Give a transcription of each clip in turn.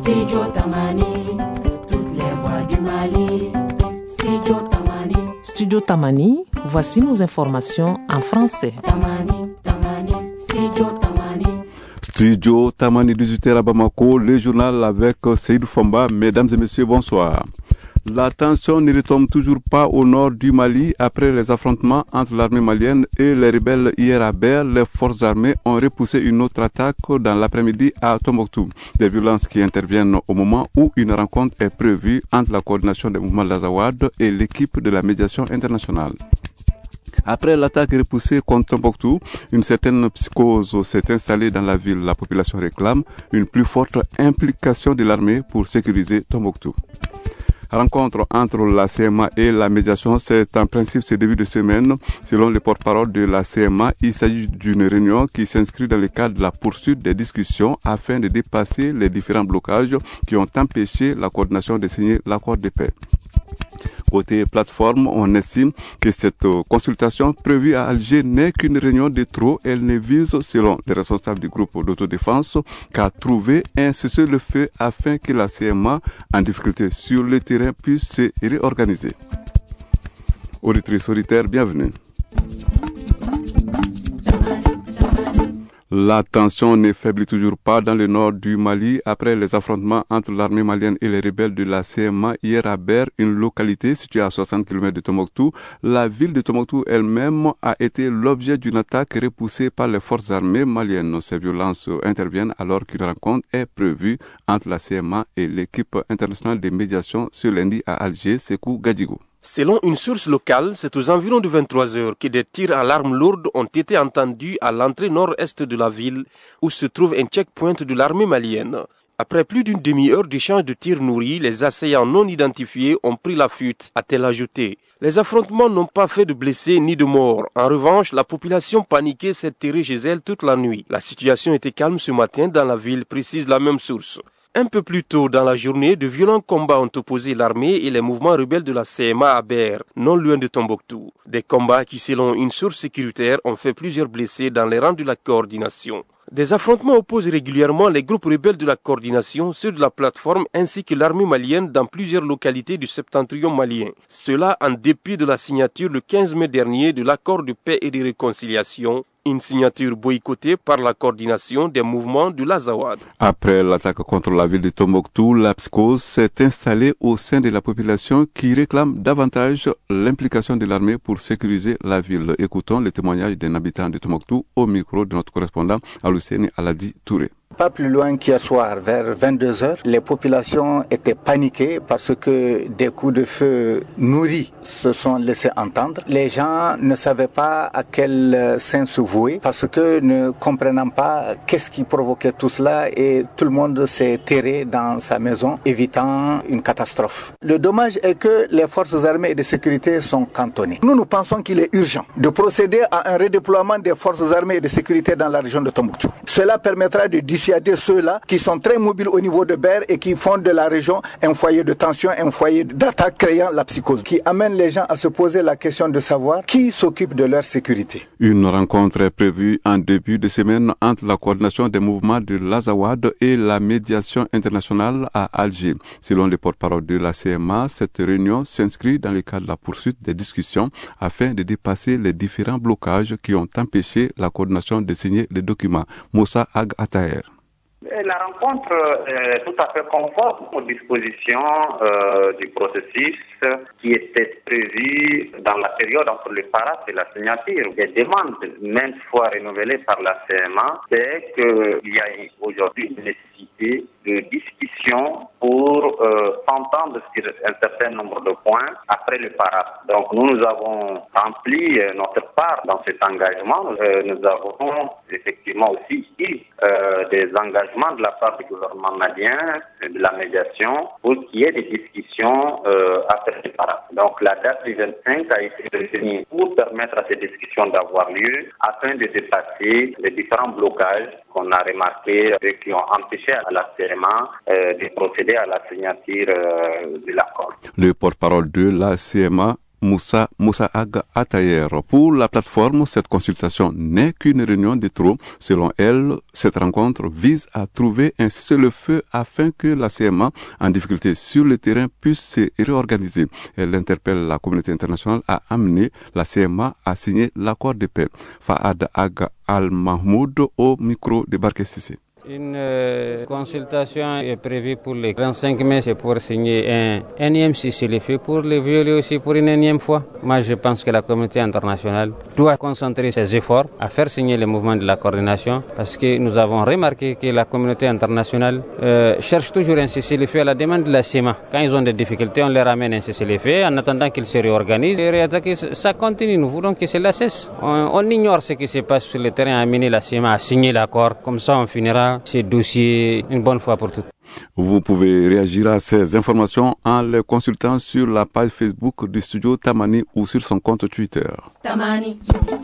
Studio Tamani, toutes les voix du Mali. Studio Tamani. Studio Tamani, voici nos informations en français. Tamani, Tamani, Studio Tamani. Studio Tamani 18h à Bamako, le journal avec Seydou Fomba. Mesdames et messieurs, bonsoir. La tension ne retombe toujours pas au nord du Mali après les affrontements entre l'armée malienne et les rebelles hier à Ber. Les forces armées ont repoussé une autre attaque dans l'après-midi à Tombouctou. Des violences qui interviennent au moment où une rencontre est prévue entre la coordination des mouvements de l'Azawad et l'équipe de la médiation internationale. Après l'attaque repoussée contre Tombouctou, une certaine psychose s'est installée dans la ville. La population réclame une plus forte implication de l'armée pour sécuriser Tombouctou. Rencontre entre la CMA et la médiation, c'est en principe ce début de semaine. Selon le porte-parole de la CMA, il s'agit d'une réunion qui s'inscrit dans le cadre de la poursuite des discussions afin de dépasser les différents blocages qui ont empêché la coordination de signer l'accord de paix. Côté plateforme, on estime que cette consultation prévue à Alger n'est qu'une réunion de trop. Elle ne vise, selon les responsables du groupe d'autodéfense, qu'à trouver un cessez-le-feu afin que la CMA, en difficulté sur le terrain, puisse se réorganiser. Auditrice solitaire, bienvenue. La tension ne faiblit toujours pas dans le nord du Mali après les affrontements entre l'armée malienne et les rebelles de la CMA hier à Ber, une localité située à 60 km de Tombouctou. La ville de Tombouctou elle-même a été l'objet d'une attaque repoussée par les forces armées maliennes. Ces violences interviennent alors qu'une rencontre est prévue entre la CMA et l'équipe internationale de médiation ce lundi à Alger, Sékou Gadjigo. Selon une source locale, c'est aux environs de 23 heures que des tirs à l'arme lourde ont été entendus à l'entrée nord-est de la ville où se trouve un checkpoint de l'armée malienne. Après plus d'une demi-heure d'échange de tirs nourris, les assaillants non identifiés ont pris la fuite, a-t-elle ajouté. Les affrontements n'ont pas fait de blessés ni de morts. En revanche, la population paniquée s'est terrée chez elle toute la nuit. La situation était calme ce matin dans la ville, précise la même source. Un peu plus tôt dans la journée, de violents combats ont opposé l'armée et les mouvements rebelles de la CMA à Ber, non loin de Tombouctou. Des combats qui, selon une source sécuritaire, ont fait plusieurs blessés dans les rangs de la coordination. Des affrontements opposent régulièrement les groupes rebelles de la coordination, ceux de la plateforme ainsi que l'armée malienne dans plusieurs localités du septentrion malien. Cela en dépit de la signature le 15 mai dernier de l'accord de paix et de réconciliation, une signature boycottée par la coordination des mouvements de l'Azawad. Après l'attaque contre la ville de Tombouctou, la psychose s'est installée au sein de la population qui réclame davantage l'implication de l'armée pour sécuriser la ville. Écoutons le témoignage d'un habitant de Tombouctou au micro de notre correspondant Aluseni Aladi Touré. Pas plus loin qu'hier soir, vers 22h, les populations étaient paniquées parce que des coups de feu nourris se sont laissés entendre. Les gens ne savaient pas à quel sein se vouer parce que ne comprenant pas qu'est-ce qui provoquait tout cela et tout le monde s'est terré dans sa maison, évitant une catastrophe. Le dommage est que les forces armées et de sécurité sont cantonnées. Nous pensons qu'il est urgent de procéder à un redéploiement des forces armées et de sécurité dans la région de Tombouctou. Cela permettra de dissuader ceux-là qui sont très mobiles au niveau de Ber et qui font de la région un foyer de tension, un foyer d'attaque créant la psychose, qui amène les gens à se poser la question de savoir qui s'occupe de leur sécurité. Une rencontre est prévue en début de semaine entre la coordination des mouvements de l'Azawad et la médiation internationale à Alger. Selon le porte-parole de la CMA, cette réunion s'inscrit dans le cadre de la poursuite des discussions afin de dépasser les différents blocages qui ont empêché la coordination de signer les documents. Moussa Ag Ataher. La rencontre est tout à fait conforme aux dispositions du processus qui était prévu dans la période entre le paraphe et la signature. Les demandes maintes fois renouvelées par la CMA, c'est qu'il y a aujourd'hui une nécessité de discussion pour s'entendre sur un certain nombre de points après le paraphe. Donc nous avons rempli notre part dans cet engagement. Nous avons effectivement aussi eu des engagements de la part du gouvernement malien, de la médiation, pour qu'il y ait des discussions après le paraphe. Donc la date du 25 a été retenue pour permettre à ces discussions d'avoir lieu afin de dépasser les différents blocages qu'on a remarqués et qui ont empêché à la CMA de procéder à la signature de l'accord. Le porte-parole de la CMA, Moussa Aga Atayer. Pour la plateforme, cette consultation n'est qu'une réunion de trop. Selon elle, cette rencontre vise à trouver un cessez-le-feu afin que la CMA, en difficulté sur le terrain, puisse se réorganiser. Elle interpelle la communauté internationale à amener la CMA à signer l'accord de paix. Fahad Aga Al-Mahmoud au micro de Barké Sissé. Une consultation est prévue pour le 25 mai, c'est pour signer un énième cessez-le-feu, pour le violer aussi pour une énième fois. Moi, je pense que la communauté internationale doit concentrer ses efforts à faire signer le mouvement de la coordination, parce que nous avons remarqué que la communauté internationale cherche toujours un cessez-le-feu à la demande de la CEMA. Quand ils ont des difficultés, on leur ramène un cessez-le-feu en attendant qu'ils se réorganisent et réattaquer. Ça continue, nous voulons que cela cesse. On ignore ce qui se passe sur le terrain, amener la CEMA à signer l'accord, comme ça on finira ces dossiers une bonne fois pour toutes. Vous pouvez réagir à ces informations en les consultant sur la page Facebook du studio Tamani ou sur son compte Twitter. Tamani.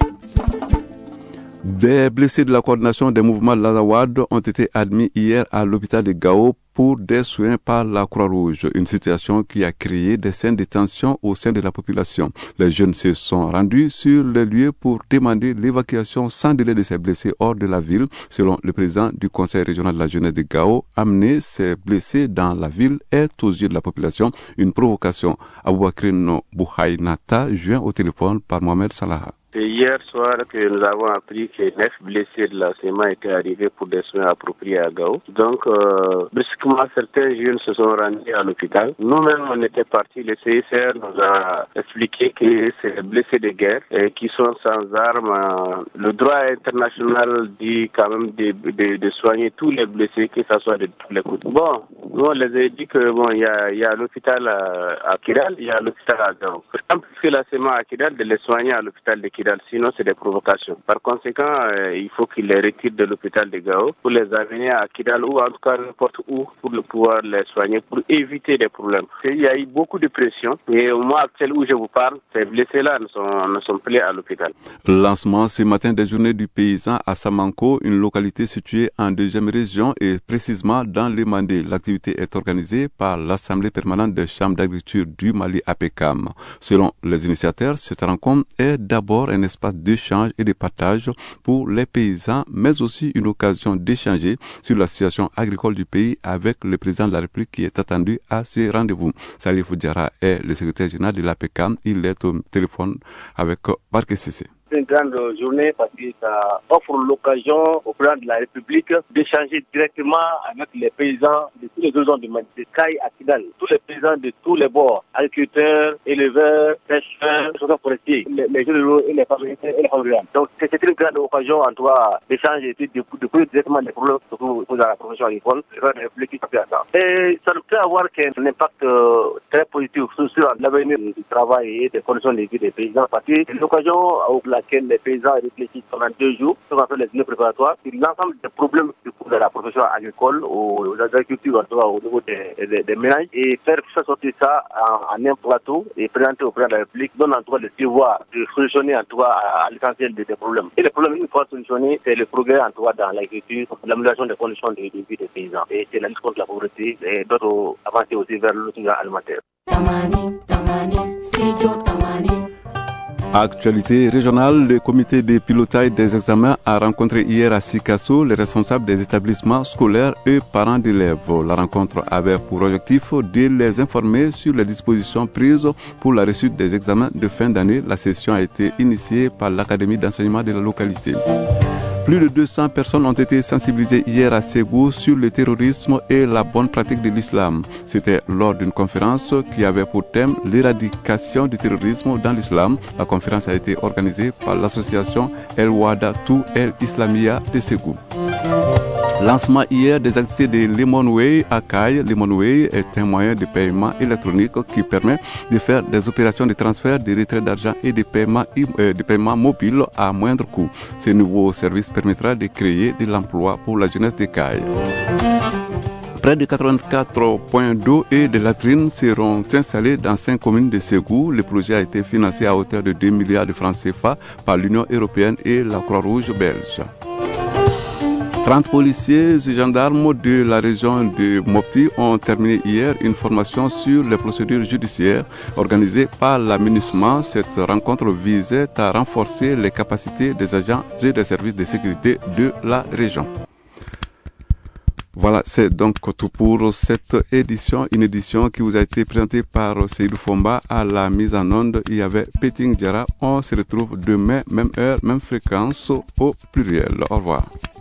Des blessés de la coordination des mouvements de l'Azawad ont été admis hier à l'hôpital de Gao pour des soins par la Croix-Rouge, une situation qui a créé des scènes de tension au sein de la population. Les jeunes se sont rendus sur les lieux pour demander l'évacuation sans délai de ces blessés hors de la ville. Selon le président du conseil régional de la jeunesse de Gao, amener ces blessés dans la ville est aux yeux de la population une provocation. Aboubakrino Bouhaïnata, joint au téléphone par Mohamed Salah. C'est hier soir que nous avons appris que 9 blessés de la CEMA étaient arrivés pour des soins appropriés à Gao. Donc, brusquement, certains jeunes se sont rendus à l'hôpital. Nous-mêmes, on était partis. Le CICR nous a expliqué que c'est des blessés de guerre qui sont sans armes. Le droit international dit quand même de soigner tous les blessés, que ce soit de tous les côtés. Bon, nous, on les a dit que bon, il y a l'hôpital à Kidal, il y a l'hôpital à Gao. Plus que la CEMA à Kidal, de les soigner à l'hôpital de Kidal. Sinon, c'est des provocations. Par conséquent, il faut qu'ils les retirent de l'hôpital de Gao pour les amener à Kidal ou en tout cas n'importe où pour pouvoir les soigner, pour éviter des problèmes. Il y a eu beaucoup de pression et au moment actuel où je vous parle, ces blessés-là ne sont plus à l'hôpital. Lancement ce matin des journées du paysan à Samanko, une localité située en 2e région et précisément dans le Mandé. L'activité est organisée par l'Assemblée permanente des chambres d'agriculture du Mali APECAM. Selon les initiateurs, cette rencontre est d'abord un espace d'échange et de partage pour les paysans, mais aussi une occasion d'échanger sur la situation agricole du pays avec le président de la République qui est attendu à ce rendez-vous. Salif Diarra est le secrétaire général de l'APECAM. Il est au téléphone avec Barké Sissé. C'est une grande journée parce que ça offre l'occasion au président de la République d'échanger directement avec les paysans de tous les deux zones de Mandé-Caille à Kidal. Tous les paysans de tous les bords, agriculteurs, éleveurs, pêcheurs, forestiers, les jeunes et les familiales. Donc c'est une grande occasion en toi d'échanger et de poser directement les problèmes surtout dans la profession agricole. Le président de la République qui s'appuie à ça. Et ça ne peut avoir qu'un impact très positif sur l'avenir du travail et des conditions de vie des paysans parce que c'est l'occasion laquelle les paysans réfléchissent pendant 2 jours, ce qu'on appelle les réunions préparatoires, sur l'ensemble des problèmes de la profession agricole, aux agricultures, au niveau des ménages, et faire sortir ça en un plateau et présenter au président de la République, donne en tout cas le devoir de solutionner en tout cas à l'essentiel des problèmes. Et les problèmes, une fois solutionnés, c'est le progrès en tout cas dans l'agriculture, l'amélioration des conditions de vie des paysans. Et c'est la lutte contre la pauvreté et d'autres avancer aussi vers l'autonomie alimentaire. Actualité régionale, le comité de pilotage des examens a rencontré hier à Sikasso les responsables des établissements scolaires et parents d'élèves. La rencontre avait pour objectif de les informer sur les dispositions prises pour la réussite des examens de fin d'année. La session a été initiée par l'Académie d'enseignement de la localité. Plus de 200 personnes ont été sensibilisées hier à Ségou sur le terrorisme et la bonne pratique de l'islam. C'était lors d'une conférence qui avait pour thème l'éradication du terrorisme dans l'islam. La conférence a été organisée par l'association El Wadatou El Islamia de Ségou. Lancement hier des activités de Lemonway à Caille. Lemonway est un moyen de paiement électronique qui permet de faire des opérations de transfert, de retrait d'argent et de paiement mobile à moindre coût. Ce nouveau service permettra de créer de l'emploi pour la jeunesse de Caille. Près de 84 points d'eau et de latrines seront installés dans 5 communes de Ségou. Le projet a été financé à hauteur de 2 milliards de francs CFA par l'Union européenne et la Croix-Rouge belge. 30 policiers et gendarmes de la région de Mopti ont terminé hier une formation sur les procédures judiciaires organisée par la MINUSMA. Cette rencontre visait à renforcer les capacités des agents et des services de sécurité de la région. Voilà, c'est donc tout pour cette édition, une édition qui vous a été présentée par Seydou Fomba. À la mise en onde, il y avait Peting Djara. On se retrouve demain, même heure, même fréquence, au pluriel. Au revoir.